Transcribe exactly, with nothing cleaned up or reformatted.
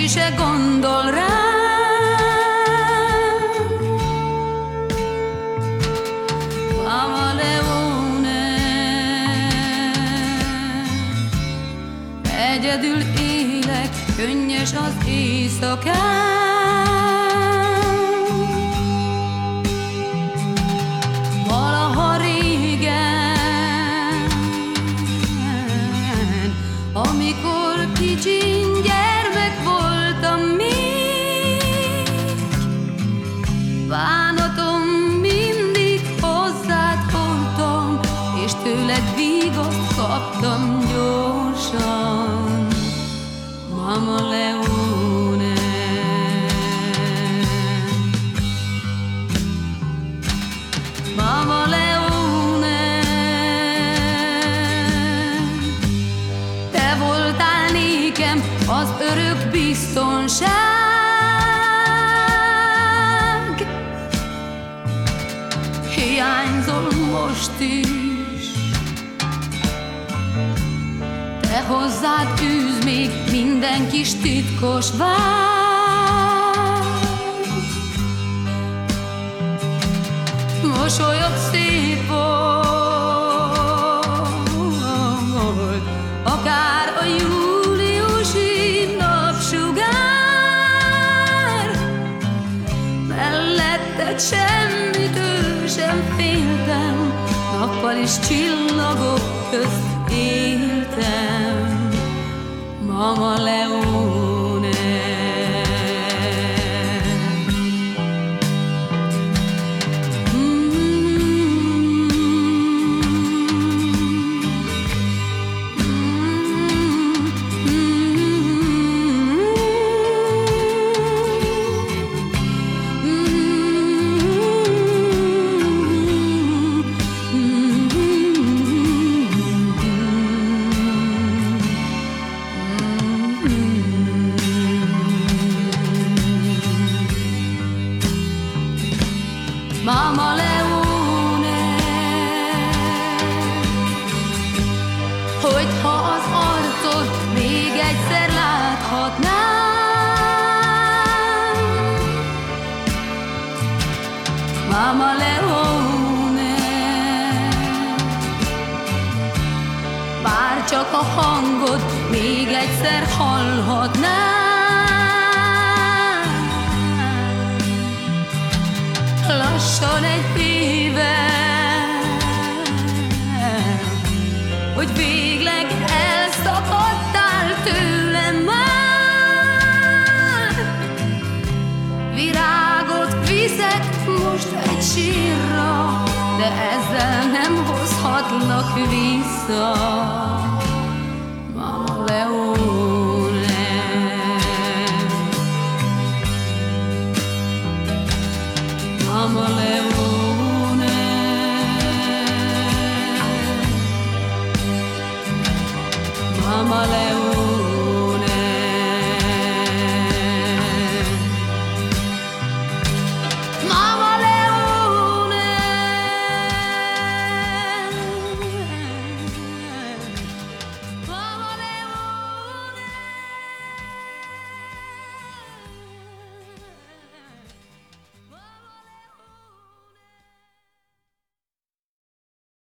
se gondol rám. Mama Leone, egyedül élek, könnyes az éjszakám. Valaha régen, amikor kicsin gyermek voltam még, bánatom mindig hozzád hordtam, és tőled vígat kaptam gyorsan. Mama Leone, Mama Leone, te voltál nékem az örök biztonság. Hiányzol most is, te hozzád űz még minden kis titkos vágy. Mosolyod szép volt, akár a júliusi napsugár. Melletted semmitől sem féltem, nappal is csillagok közt éltem. Mama Leone, Mama Leone, hogyha az arcod még egyszer láthatnám, Mama Leone, bár csak a hangod még egyszer hallhatnám. Lassan egy éve, hogy végleg elszakadtál tőlem már. Virágot viszek most egy sírra, de ezzel nem hozhatlak vissza. Mama Leone, Mama Leone, Mama Leone.